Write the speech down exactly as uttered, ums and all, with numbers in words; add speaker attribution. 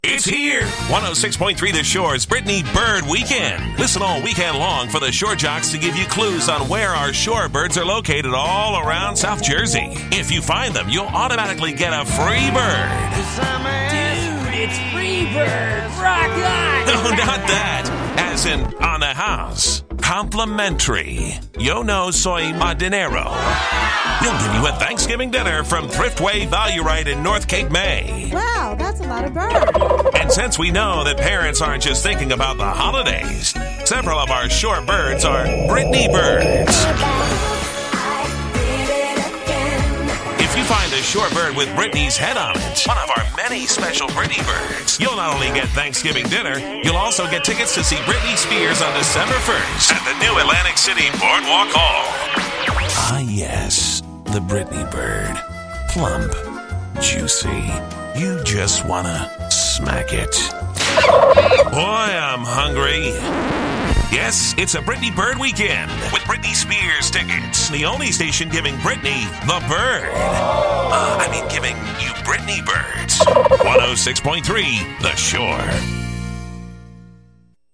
Speaker 1: It's here. one oh six point three The Shore's Brittany Bird Weekend. Listen all weekend long for the Shore Jocks to give you clues on where our shore birds are located all around South Jersey. If you find them, you'll automatically get a free bird.
Speaker 2: Dude, it's free bird. Rock on.
Speaker 1: No, not that. As in on the house. Complimentary. Yo no soy dinero. He'll give you a Thanksgiving dinner from Thriftway Value Right in North Cape May.
Speaker 3: Wow, that's a lot of birds.
Speaker 1: And since we know that parents aren't just thinking about the holidays, several of our shore birds are Brittany birds. If you find a shore bird with Brittany's head on it, one of our many special Brittany birds, you'll not only get Thanksgiving dinner, you'll also get tickets to see Britney Spears on December first at the new Atlantic City Boardwalk Hall. Ah, yes, the Brittany bird. Plump, juicy. You just wanna smack it. Boy, I'm hungry. Yes, it's a Brittany Bird Weekend with Britney Spears tickets. The only station giving Brittany the bird. Uh, I mean, giving you Brittany birds. one oh six point three The Shore.